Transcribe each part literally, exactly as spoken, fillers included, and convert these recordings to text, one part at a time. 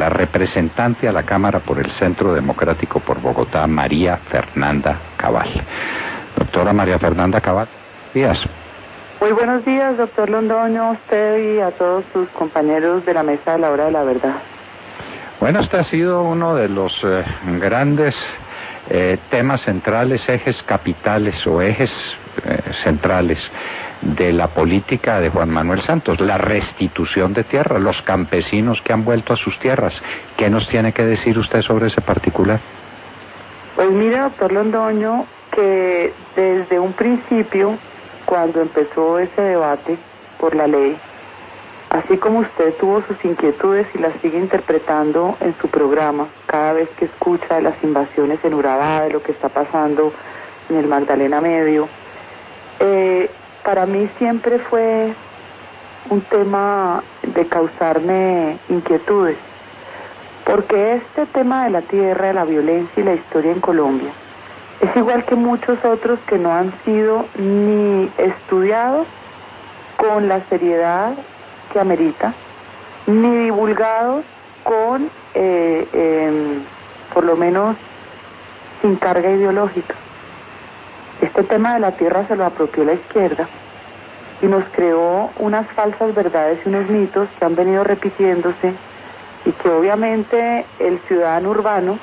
Bogotá, representante a la Cámara por el Centro Democrático por Bogotá, María Fernanda Cabal. Doctora María Fernanda Cabal, días. Muy buenos días, doctor Londoño, a usted y a todos sus compañeros de la Mesa de la Hora de la Verdad. Bueno, este ha sido uno de los eh, grandes eh, temas centrales, ejes capitales o ejes eh, centrales de la política de Juan Manuel Santos, la restitución de tierra, los campesinos que han vuelto a sus tierras. ¿Qué nos tiene que decir usted sobre ese particular? Pues mire, doctor Londoño, que desde un principio, cuando empezó ese debate por la ley, así como usted tuvo sus inquietudes y las sigue interpretando en su programa, cada vez que escucha de las invasiones en Urabá, de lo que está pasando en el Magdalena Medio, eh, para mí siempre fue un tema de causarme inquietudes, porque este tema de la tierra, de la violencia y la historia en Colombia, es igual que muchos otros que no han sido ni estudiados con la seriedad que amerita, ni divulgados con, eh, eh, por lo menos, sin carga ideológica. Este tema de la tierra se lo apropió la izquierda y nos creó unas falsas verdades y unos mitos que han venido repitiéndose y que obviamente el ciudadano urbano,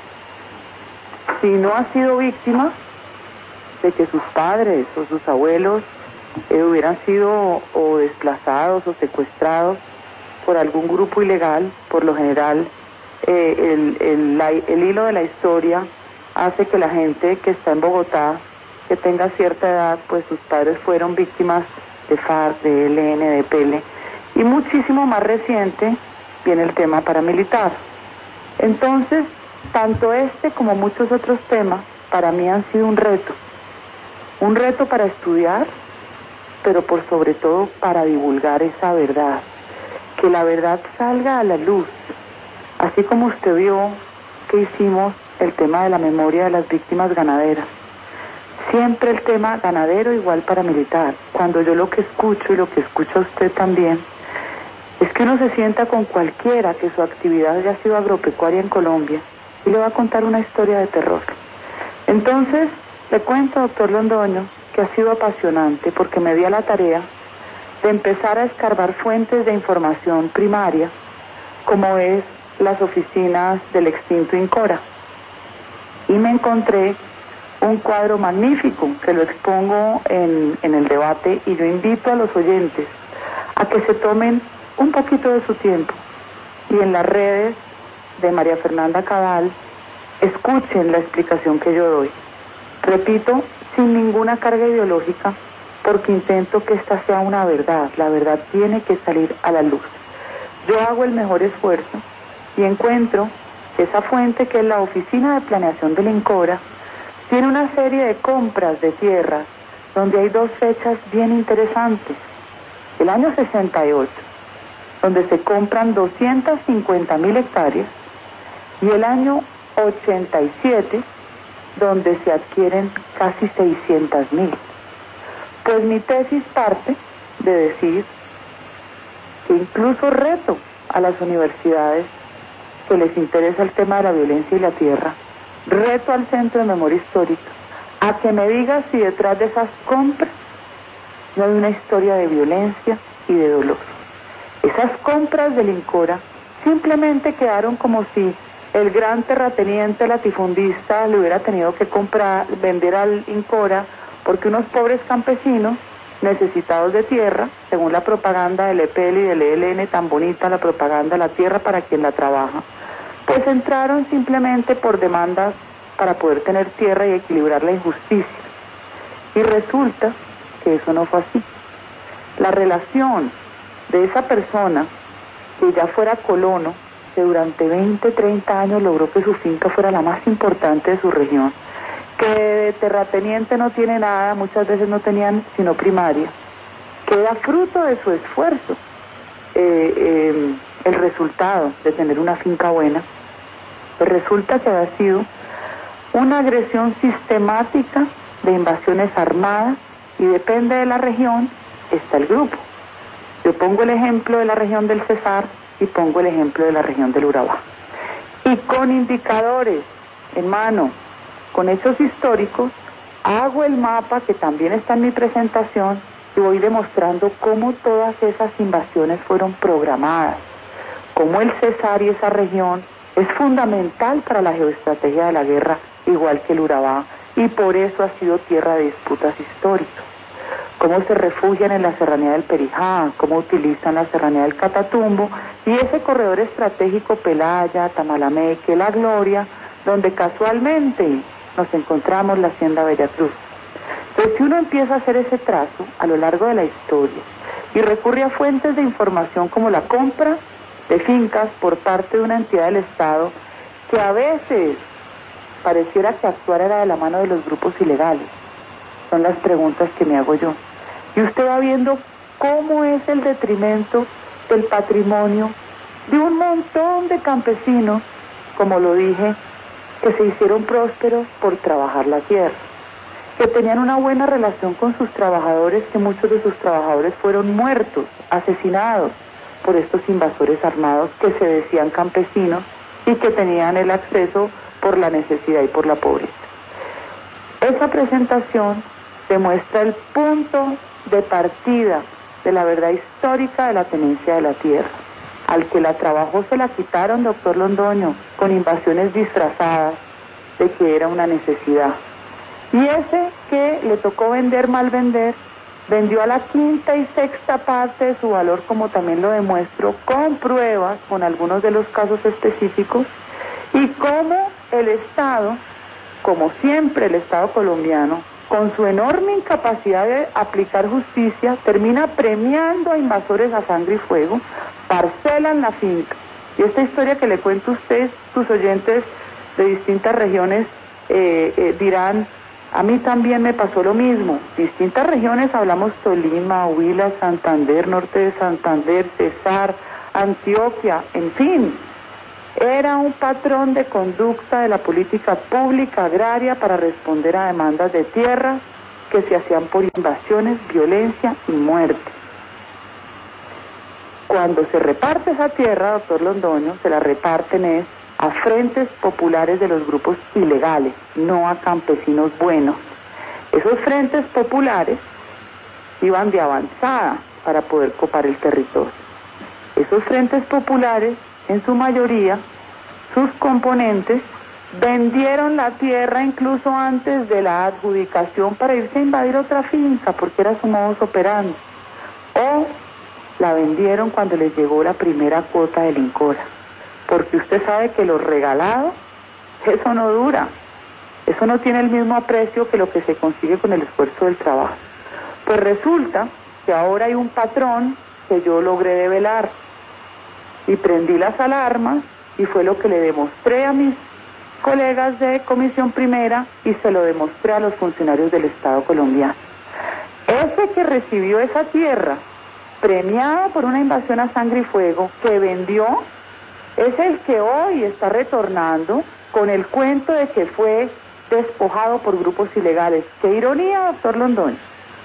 si no ha sido víctima de que sus padres o sus abuelos eh, hubieran sido o desplazados o secuestrados por algún grupo ilegal, por lo general eh, el, el, la, el hilo de la historia hace que la gente que está en Bogotá, que tenga cierta edad, pues sus padres fueron víctimas de FARC, de E L N, de P L, y muchísimo más reciente viene el tema paramilitar. Entonces, tanto este como muchos otros temas para mí han sido un reto, un reto para estudiar, pero por sobre todo para divulgar esa verdad, que la verdad salga a la luz, así como usted vio que hicimos el tema de la memoria de las víctimas ganaderas. Siempre el tema ganadero igual paramilitar. Cuando yo lo que escucho y lo que escucha usted también, es que uno se sienta con cualquiera que su actividad haya sido agropecuaria en Colombia y le va a contar una historia de terror. Entonces, le cuento, doctor Londoño, que ha sido apasionante porque me di a la tarea de empezar a escarbar fuentes de información primaria, como es las oficinas del extinto INCORA. Y me encontré un cuadro magnífico que lo expongo en, en el debate, y yo invito a los oyentes a que se tomen un poquito de su tiempo y en las redes de María Fernanda Cabal escuchen la explicación que yo doy. Repito, sin ninguna carga ideológica, porque intento que esta sea una verdad. La verdad tiene que salir a la luz. Yo hago el mejor esfuerzo y encuentro que esa fuente, que es la Oficina de Planeación del INCORA, tiene una serie de compras de tierras donde hay dos fechas bien interesantes. El año sesenta y ocho, donde se compran doscientas cincuenta mil hectáreas, y el año ochenta y siete, donde se adquieren casi seiscientas mil. Pues mi tesis parte de decir que incluso reto a las universidades que les interesa el tema de la violencia y la tierra, reto al Centro de Memoria Histórica a que me diga si detrás de esas compras no hay una historia de violencia y de dolor. Esas compras del INCORA simplemente quedaron como si el gran terrateniente latifundista le hubiera tenido que comprar, vender al INCORA, porque unos pobres campesinos necesitados de tierra, según la propaganda del E P L y del E L N, tan bonita la propaganda, la tierra para quien la trabaja, pues entraron simplemente por demandas para poder tener tierra y equilibrar la injusticia. Y resulta que eso no fue así. La relación de esa persona que ya fuera colono, que durante veinte, treinta años logró que su finca fuera la más importante de su región, que de terrateniente no tiene nada, muchas veces no tenían sino primaria, que era fruto de su esfuerzo, eh, eh, el resultado de tener una finca buena, pues resulta que ha sido una agresión sistemática de invasiones armadas, y depende de la región, está el grupo. Yo pongo el ejemplo de la región del Cesar y pongo el ejemplo de la región del Urabá. y con indicadores en mano, con hechos históricos, hago el mapa que también está en mi presentación y voy demostrando cómo todas esas invasiones fueron programadas, cómo el Cesar y esa región es fundamental para la geoestrategia de la guerra, igual que el Urabá, y por eso ha sido tierra de disputas históricas. Cómo se refugian en la serranía del Perijá, cómo utilizan la serranía del Catatumbo y ese corredor estratégico Pelaya, Tamalameque, La Gloria, donde casualmente nos encontramos la hacienda Veracruz. Entonces, si uno empieza a hacer ese trazo a lo largo de la historia y recurre a fuentes de información como la compra de fincas por parte de una entidad del Estado, que a veces pareciera que actuar era de la mano de los grupos ilegales, son las preguntas que me hago yo. Y usted va viendo cómo es el detrimento del patrimonio de un montón de campesinos, como lo dije, que se hicieron prósperos por trabajar la tierra, que tenían una buena relación con sus trabajadores, que muchos de sus trabajadores fueron muertos, asesinados por estos invasores armados que se decían campesinos y que tenían el acceso por la necesidad y por la pobreza. Esa presentación demuestra el punto de partida de la verdad histórica de la tenencia de la tierra. Al que la trabajó se la quitaron, doctor Londoño, con invasiones disfrazadas de que era una necesidad. Y ese que le tocó vender, mal vender, vendió a la quinta y sexta parte de su valor, como también lo demuestro con pruebas, con algunos de los casos específicos, y cómo el Estado, como siempre el Estado colombiano, con su enorme incapacidad de aplicar justicia, termina premiando a invasores a sangre y fuego, parcelan la finca. Y esta historia que le cuento a ustedes, sus oyentes de distintas regiones eh, eh, dirán, a mí también me pasó lo mismo. Distintas regiones, hablamos Tolima, Huila, Santander, norte de Santander, Cesar, Antioquia, en fin. Era un patrón de conducta de la política pública agraria para responder a demandas de tierra que se hacían por invasiones, violencia y muerte. Cuando se reparte esa tierra, doctor Londoño, se la reparten es a frentes populares de los grupos ilegales, no a campesinos buenos. Esos frentes populares iban de avanzada para poder copar el territorio. Esos frentes populares, en su mayoría, sus componentes, vendieron la tierra incluso antes de la adjudicación para irse a invadir otra finca, porque era su modus operandi. O la vendieron cuando les llegó la primera cuota del INCORA, porque usted sabe que lo regalado, eso no dura, eso no tiene el mismo aprecio que lo que se consigue con el esfuerzo del trabajo. Pues resulta que ahora hay un patrón que yo logré develar, y prendí las alarmas, y fue lo que le demostré a mis colegas de Comisión Primera, y se lo demostré a los funcionarios del Estado colombiano. Ese que recibió esa tierra, premiada por una invasión a sangre y fuego, que vendió, es el que hoy está retornando con el cuento de que fue despojado por grupos ilegales. ¡Qué ironía, doctor Londoño!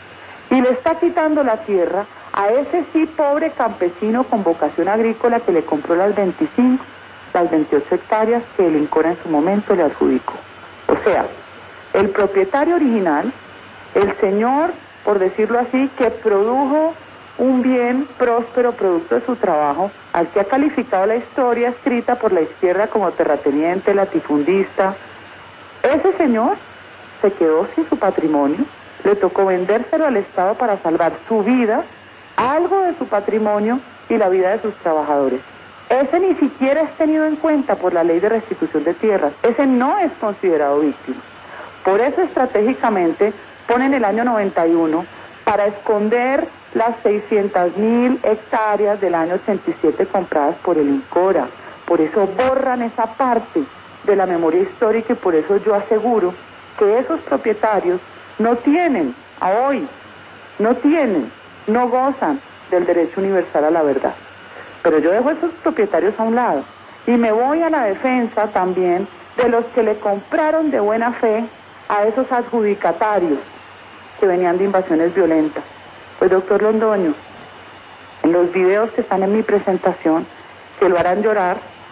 Y le está quitando la tierra a ese sí pobre campesino con vocación agrícola que le compró las veinticinco, las veintiocho hectáreas que el INCORA en su momento le adjudicó. O sea, el propietario original, el señor, por decirlo así, que produjo un bien próspero producto de su trabajo, al que ha calificado la historia escrita por la izquierda como terrateniente, latifundista, ese señor se quedó sin su patrimonio, le tocó vendérselo al Estado para salvar su vida, algo de su patrimonio y la vida de sus trabajadores. Ese ni siquiera es tenido en cuenta por la ley de restitución de tierras, ese no es considerado víctima. Por eso estratégicamente ponen el año noventa y uno para esconder las seiscientas mil hectáreas del año ochenta y siete compradas por el INCORA. Por eso borran esa parte de la memoria histórica y por eso yo aseguro que esos propietarios no tienen, a hoy, no tienen, no gozan del derecho universal a la verdad. Pero yo dejo a esos propietarios a un lado y me voy a la defensa también de los que le compraron de buena fe a esos adjudicatarios que venían de invasiones violentas. Pues doctor Londoño, en los videos que están en mi presentación, que lo harán llorar,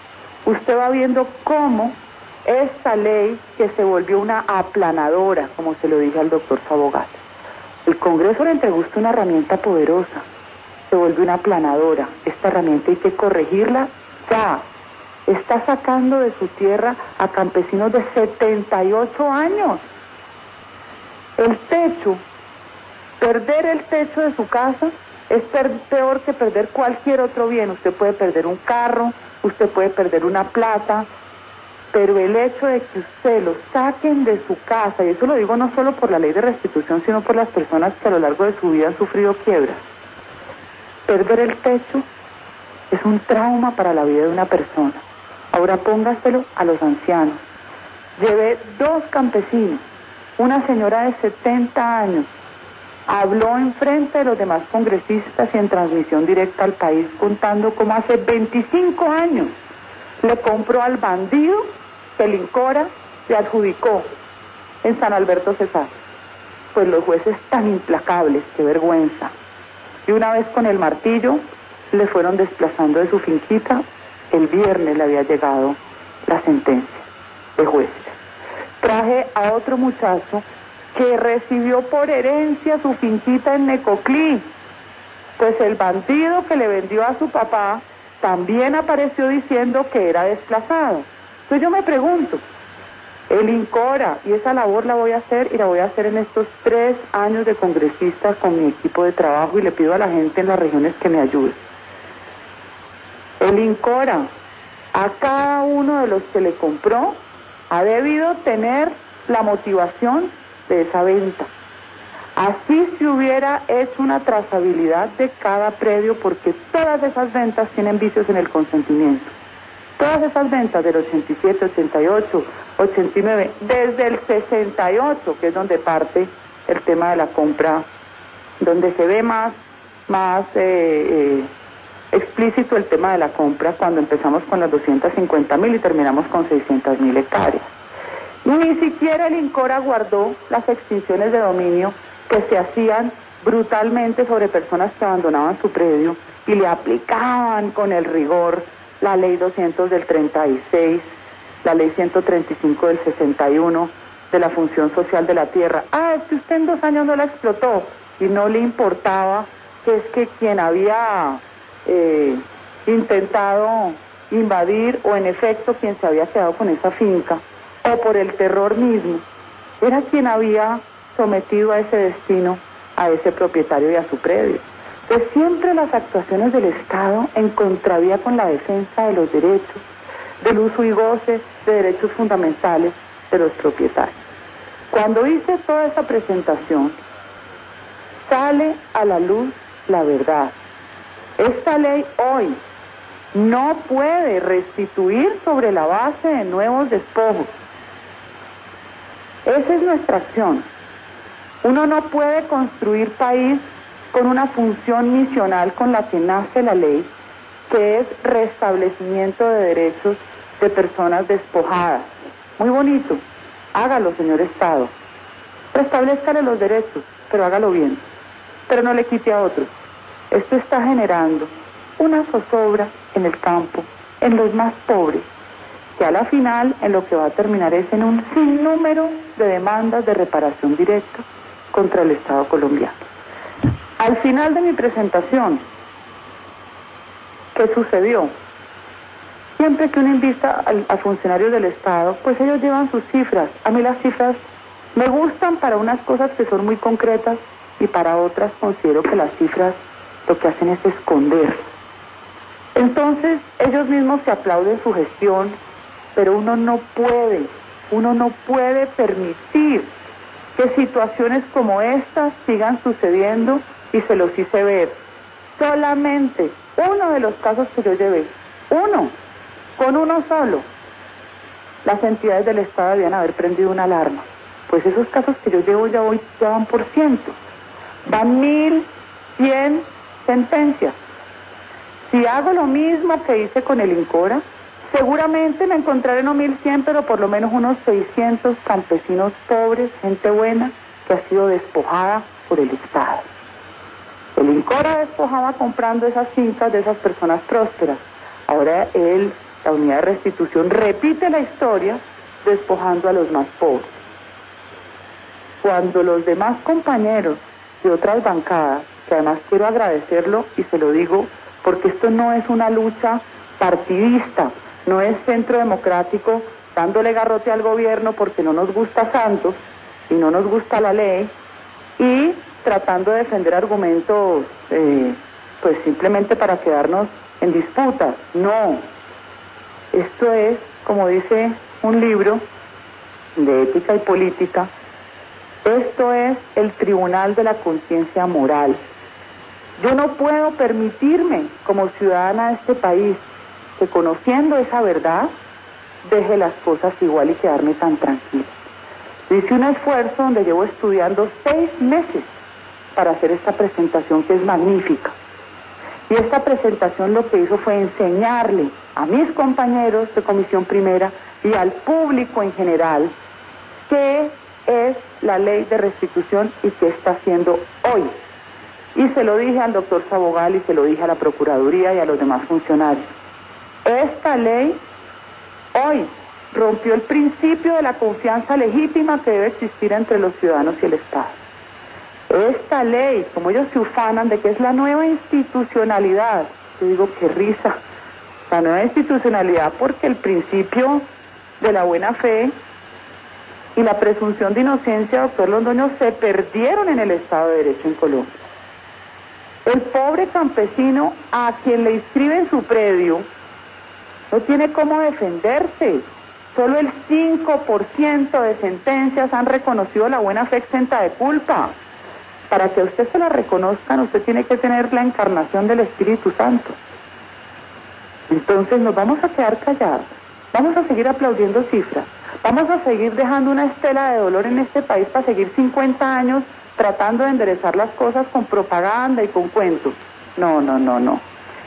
usted va viendo cómo esta ley, que se volvió una aplanadora, como se lo dije al doctor Sabogat, el Congreso le entregó usted una herramienta poderosa, se volvió una aplanadora. Esta herramienta hay que corregirla ya. Está sacando de su tierra a campesinos de setenta y ocho años. El techo, perder el techo de su casa es peor que perder cualquier otro bien. Usted puede perder un carro, usted puede perder una plata, pero el hecho de que usted lo saquen de su casa, y eso lo digo no solo por la ley de restitución, sino por las personas que a lo largo de su vida han sufrido quiebras. Perder el techo es un trauma para la vida de una persona. Ahora póngaselo a los ancianos. Llevé dos campesinos, una señora de setenta años, habló enfrente de los demás congresistas y en transmisión directa al país, contando cómo hace veinticinco años le compró al bandido que el INCORA le adjudicó en San Alberto Cesar. Pues los jueces tan implacables, qué vergüenza. Y una vez con el martillo le fueron desplazando de su finquita. El viernes le había llegado la sentencia de jueces. Traje a otro muchacho que recibió por herencia su finquita en Necoclí. Pues el bandido que le vendió a su papá también apareció diciendo que era desplazado. Entonces yo me pregunto, el INCORA, y esa labor la voy a hacer, y la voy a hacer en estos tres años de congresista con mi equipo de trabajo, y le pido a la gente en las regiones que me ayude. El INCORA, a cada uno de los que le compró, ha debido tener la motivación de esa venta. Así se hubiera hecho una trazabilidad de cada predio, porque todas esas ventas tienen vicios en el consentimiento. Todas esas ventas del ochenta y siete, ochenta y ocho, ochenta y nueve, desde el sesenta y ocho, que es donde parte el tema de la compra, donde se ve más, más eh, eh, explícito el tema de la compra, cuando empezamos con las doscientas cincuenta mil y terminamos con seiscientas mil hectáreas. Ni siquiera el INCORA guardó las extinciones de dominio que se hacían brutalmente sobre personas que abandonaban su predio y le aplicaban con el rigor la ley doscientos del treinta y seis, la ley ciento treinta y cinco del sesenta y uno de la función social de la tierra. Ah, es que usted en dos años no la explotó, y no le importaba que es que quien había eh, intentado invadir, o en efecto quien se había quedado con esa finca, o por el terror mismo, era quien había sometido a ese destino a ese propietario y a su predio. Entonces siempre las actuaciones del Estado en contravía con la defensa de los derechos, del uso y goce de derechos fundamentales de los propietarios. Cuando hice toda esa presentación, sale a la luz la verdad. Esta ley hoy no puede restituir sobre la base de nuevos despojos. Esa es nuestra acción. Uno no puede construir país con una función misional con la que nace la ley, que es restablecimiento de derechos de personas despojadas. Muy bonito, hágalo, señor Estado. Restablezcale los derechos, pero hágalo bien. Pero no le quite a otros. Esto está generando una zozobra en el campo, en los más pobres, que a la final en lo que va a terminar es en un sinnúmero de demandas de reparación directa contra el Estado colombiano. Al final de mi presentación, ¿qué sucedió? Siempre que uno invita a, a funcionarios del Estado, pues ellos llevan sus cifras. A mí las cifras me gustan para unas cosas que son muy concretas, y para otras considero que las cifras lo que hacen es esconder. Entonces ellos mismos se aplauden su gestión, pero uno no puede, uno no puede permitir que situaciones como estas sigan sucediendo, y se los hice ver. Solamente uno de los casos que yo llevé, uno, con uno solo, las entidades del Estado debían haber prendido una alarma. Pues esos casos que yo llevo ya hoy ya van por ciento. Van mil cien sentencias. Si hago lo mismo que hice con el INCORA, seguramente me encontraré no mil cien, pero por lo menos unos seiscientos campesinos pobres, gente buena, que ha sido despojada por el Estado. El INCORA despojaba comprando esas fincas de esas personas prósperas. Ahora el la unidad de restitución repite la historia despojando a los más pobres. Cuando los demás compañeros de otras bancadas, que además quiero agradecerlo y se lo digo porque esto no es una lucha partidista, no es Centro Democrático dándole garrote al gobierno porque no nos gusta Santos y no nos gusta la ley y tratando de defender argumentos eh, pues simplemente para quedarnos en disputas. No, esto es, como dice un libro de ética y política, esto es el tribunal de la conciencia moral. Yo no puedo permitirme, como ciudadana de este país, que conociendo esa verdad, deje las cosas igual y quedarme tan tranquila. Hice un esfuerzo donde llevo estudiando seis meses para hacer esta presentación que es magnífica. Y esta presentación lo que hizo fue enseñarle a mis compañeros de Comisión Primera y al público en general qué es la ley de restitución y qué está haciendo hoy. Y se lo dije al doctor Sabogal y se lo dije a la Procuraduría y a los demás funcionarios. Esta ley hoy rompió el principio de la confianza legítima que debe existir entre los ciudadanos y el Estado. Esta ley, como ellos se ufanan de que es la nueva institucionalidad, yo digo, qué risa, la nueva institucionalidad porque el principio de la buena fe y la presunción de inocencia, doctor Londoño, se perdieron en el Estado de Derecho en Colombia. El pobre campesino a quien le inscriben su predio no tiene cómo defenderse. Solo el cinco por ciento de sentencias han reconocido la buena fe exenta de culpa. Para que a usted se la reconozcan, usted tiene que tener la encarnación del Espíritu Santo. Entonces nos vamos a quedar callados, vamos a seguir aplaudiendo cifras, vamos a seguir dejando una estela de dolor en este país para seguir cincuenta años tratando de enderezar las cosas con propaganda y con cuentos. No, no, no, no.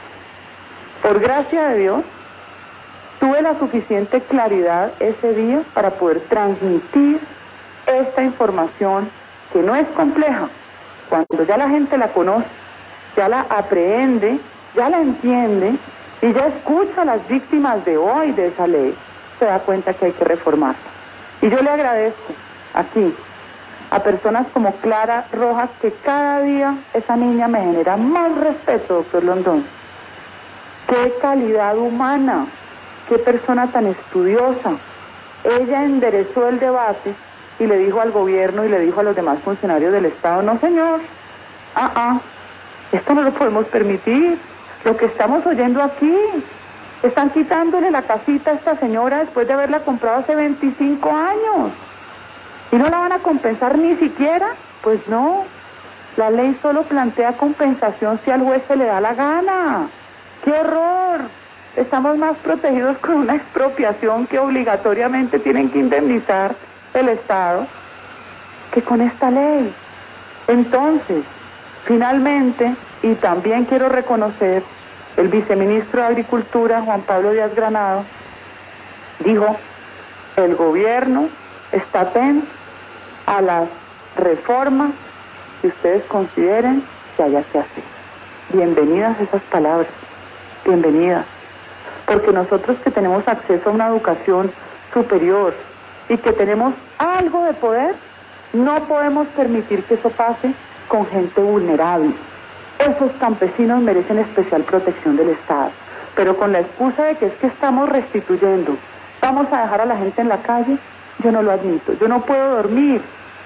Por gracia de Dios, tuve la suficiente claridad ese día para poder transmitir esta información que no es compleja. Cuando ya la gente la conoce, ya la aprehende, ya la entiende y ya escucha a las víctimas de hoy de esa ley, se da cuenta que hay que reformarla. Y yo le agradezco aquí a personas como Clara Rojas, que cada día esa niña me genera más respeto, doctor Londoño. Qué calidad humana, qué persona tan estudiosa. Ella enderezó el debate y le dijo al gobierno y le dijo a los demás funcionarios del Estado, no señor, ah, ah, esto no lo podemos permitir. Lo que estamos oyendo aquí, están quitándole la casita a esta señora después de haberla comprado hace veinticinco años. ¿Y no la van a compensar ni siquiera? Pues no, la ley solo plantea compensación si al juez se le da la gana. ¡Qué horror! Estamos más protegidos con una expropiación que obligatoriamente tienen que indemnizar el Estado que con esta ley. Entonces, finalmente, y también quiero reconocer, el viceministro de Agricultura, Juan Pablo Díaz Granado, dijo, el gobierno está atento a las reformas que ustedes consideren que haya que hacer. Bienvenidas esas palabras, bienvenidas, porque nosotros que tenemos acceso a una educación superior y que tenemos algo de poder, no podemos permitir que eso pase con gente vulnerable. Esos campesinos merecen especial protección del Estado, pero con la excusa de que es que estamos restituyendo, vamos a dejar a la gente en la calle, yo no lo admito. Yo no puedo dormir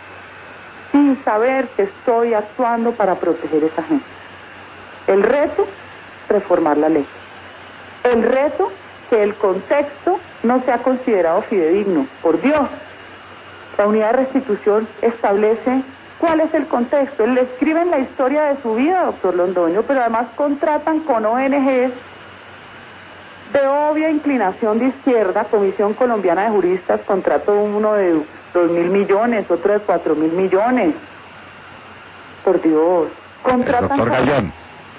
sin saber que estoy actuando para proteger a esa gente. El reto, reformar la ley. El reto, que el contexto no sea considerado fidedigno. Por Dios, la unidad de restitución establece cuál es el contexto. Le escriben la historia de su vida, doctor Londoño, pero además contratan con O N Ges de obvia inclinación de izquierda. Comisión Colombiana de Juristas contrató uno de dos mil millones, otro de cuatro mil millones. Por Dios. Contratan el doctor con, Gallón.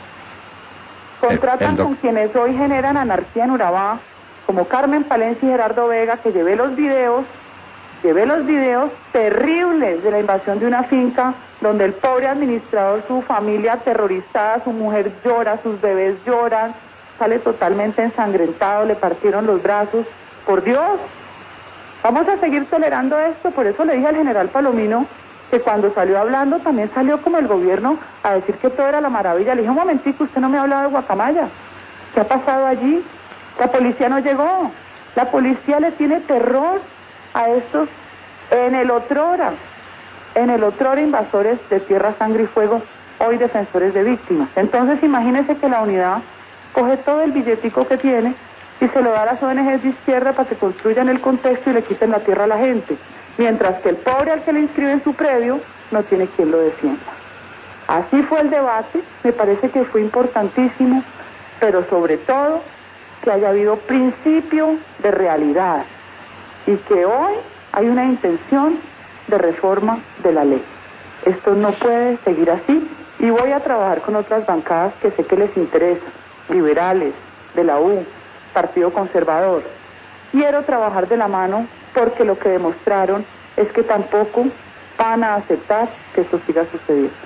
Contratan el, el con quienes hoy generan anarquía en Urabá, como Carmen Palencia y Gerardo Vega, que llevé los videos, llevé los videos terribles de la invasión de una finca donde el pobre administrador, su familia aterrorizada, su mujer llora, sus bebés lloran, sale totalmente ensangrentado, le partieron los brazos. Por Dios, vamos a seguir tolerando esto. Por eso le dije al general Palomino que cuando salió hablando también salió como el gobierno a decir que todo era la maravilla. Le dije, un momentico, usted no me ha hablado de Guacamaya. ¿Qué ha pasado allí? La policía no llegó. La policía le tiene terror a estos en el otrora, en el otrora invasores de tierra, sangre y fuego, hoy defensores de víctimas. Entonces imagínese que la unidad coge todo el billetico que tiene y se lo da a las O N Ges de izquierda para que construyan el contexto y le quiten la tierra a la gente, mientras que el pobre al que le inscribe en su predio no tiene quien lo defienda. Así fue el debate, me parece que fue importantísimo, pero sobre todo que haya habido principio de realidad y que hoy hay una intención de reforma de la ley. Esto no puede seguir así y voy a trabajar con otras bancadas que sé que les interesa, liberales, de la U, Partido Conservador. Quiero trabajar de la mano porque lo que demostraron es que tampoco van a aceptar que esto siga sucediendo.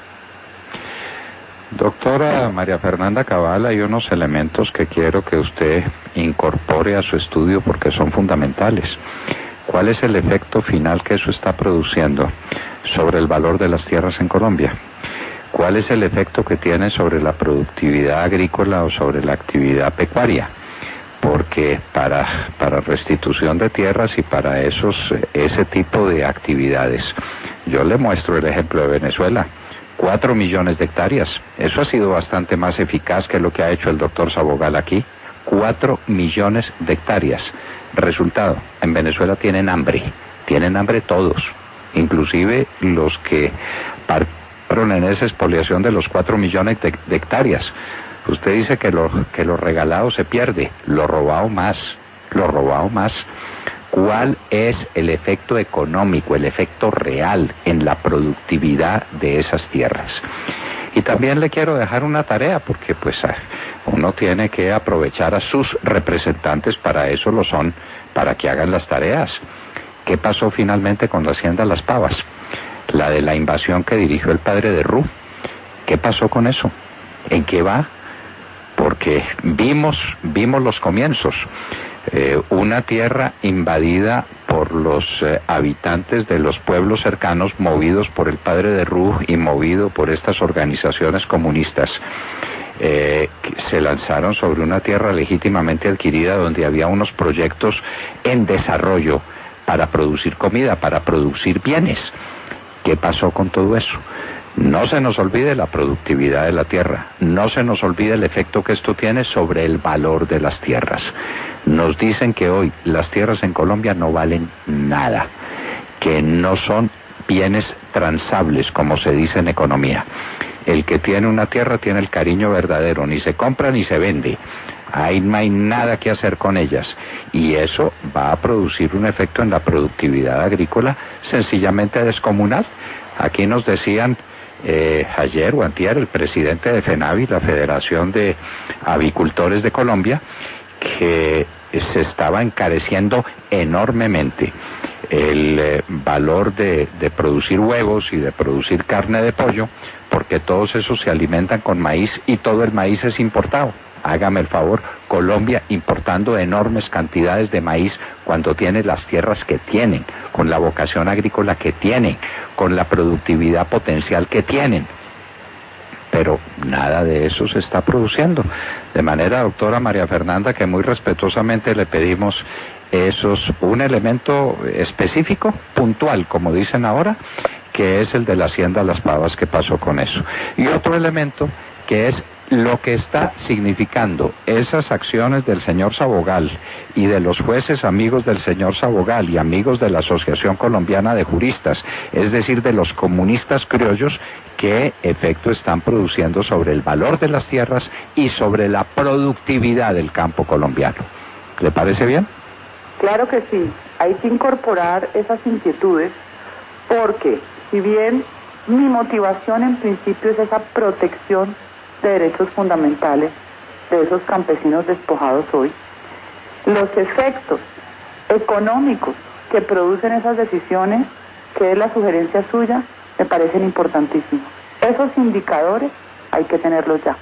Doctora María Fernanda Cabal, hay unos elementos que quiero que usted incorpore a su estudio porque son fundamentales. ¿Cuál es el efecto final que eso está produciendo sobre el valor de las tierras en Colombia? ¿Cuál es el efecto que tiene sobre la productividad agrícola o sobre la actividad pecuaria? Porque para, para restitución de tierras y para esos, ese tipo de actividades, yo le muestro el ejemplo de Venezuela. Cuatro millones de hectáreas. Eso ha sido bastante más eficaz que lo que ha hecho el doctor Sabogal aquí. Cuatro millones de hectáreas. Resultado, en Venezuela tienen hambre. Tienen hambre todos. Inclusive los que participaron en esa expoliación de los cuatro millones de, de hectáreas. Usted dice que lo, que lo regalado se pierde. Lo robado más. Lo robado más. ¿Cuál es el efecto económico, el efecto real en la productividad de esas tierras? Y también le quiero dejar una tarea, porque pues uno tiene que aprovechar a sus representantes, para eso lo son, para que hagan las tareas. ¿Qué pasó finalmente con la Hacienda Las Pavas? La de la invasión que dirigió el padre de Ru. ¿Qué pasó con eso? ¿En qué va? Porque vimos, vimos los comienzos. Eh, una tierra invadida por los eh, habitantes de los pueblos cercanos, movidos por el padre de Ru y movido por estas organizaciones comunistas. Eh, se lanzaron sobre una tierra legítimamente adquirida donde había unos proyectos en desarrollo para producir comida, para producir bienes. ¿Qué pasó con todo eso? No se nos olvide la productividad de la tierra, no se nos olvide el efecto que esto tiene sobre el valor de las tierras. Nos dicen que hoy las tierras en Colombia no valen nada, que no son bienes transables, como se dice en economía. El que tiene una tierra tiene el cariño verdadero, ni se compra ni se vende. Ahí no hay nada que hacer con ellas. Y eso va a producir un efecto en la productividad agrícola sencillamente descomunal. Aquí nos decían eh, ayer o antier el presidente de FENAVI, la Federación de Avicultores de Colombia, que se estaba encareciendo enormemente el eh, valor de, de producir huevos y de producir carne de pollo, porque todos esos se alimentan con maíz y todo el maíz es importado. Hágame el favor, Colombia importando enormes cantidades de maíz cuando tiene las tierras que tienen, con la vocación agrícola que tienen, con la productividad potencial que tienen. Pero nada de eso se está produciendo. De manera, doctora María Fernanda, que muy respetuosamente le pedimos esos, un elemento específico, puntual, como dicen ahora, que es el de la Hacienda Las Pavas, que pasó con eso. Y otro elemento que es lo que está significando esas acciones del señor Sabogal y de los jueces amigos del señor Sabogal y amigos de la Asociación Colombiana de Juristas, es decir, de los comunistas criollos, qué efecto están produciendo sobre el valor de las tierras y sobre la productividad del campo colombiano. ¿Le parece bien? Claro que sí, hay que incorporar esas inquietudes porque si bien mi motivación en principio es esa protección de derechos fundamentales de esos campesinos despojados hoy, los efectos económicos que producen esas decisiones, que es la sugerencia suya, me parecen importantísimos. Esos indicadores hay que tenerlos ya,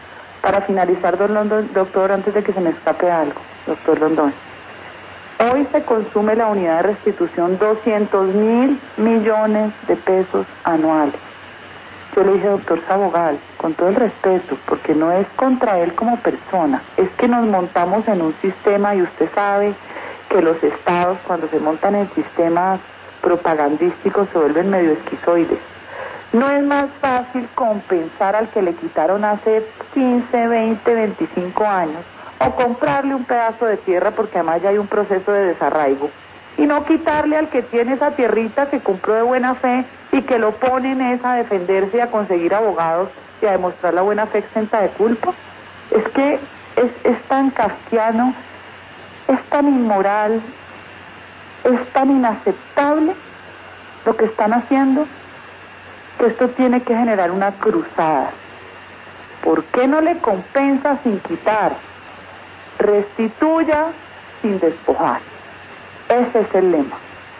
Para finalizar, don Londoño, doctor, antes de que se me escape algo, doctor Londoño. Hoy se consume la unidad de restitución doscientos mil millones de pesos anuales. Yo le dije, doctor Sabogal, con todo el respeto, porque no es contra él como persona, es que nos montamos en un sistema y usted sabe que los estados cuando se montan en sistemas propagandísticos se vuelven medio esquizoides. ¿No es más fácil compensar al que le quitaron hace quince, veinte, veinticinco años o comprarle un pedazo de tierra porque además ya hay un proceso de desarraigo y no quitarle al que tiene esa tierrita que compró de buena fe y que lo ponen es a defenderse y a conseguir abogados y a demostrar la buena fe exenta de culpa? Es que es, es tan kafkiano, es tan inmoral, es tan inaceptable lo que están haciendo, que esto tiene que generar una cruzada. ¿Por qué no le compensa sin quitar? Restituya sin despojar. Ese es el lema.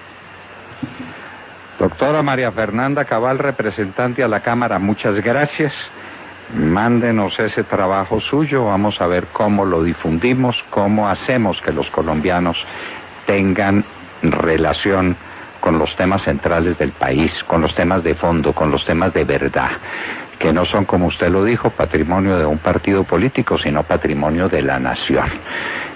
Doctora María Fernanda Cabal, representante a la Cámara, muchas gracias. Mándenos ese trabajo suyo, vamos a ver cómo lo difundimos, cómo hacemos que los colombianos tengan relación con los temas centrales del país, con los temas de fondo, con los temas de verdad, que no son, como usted lo dijo, patrimonio de un partido político, sino patrimonio de la nación.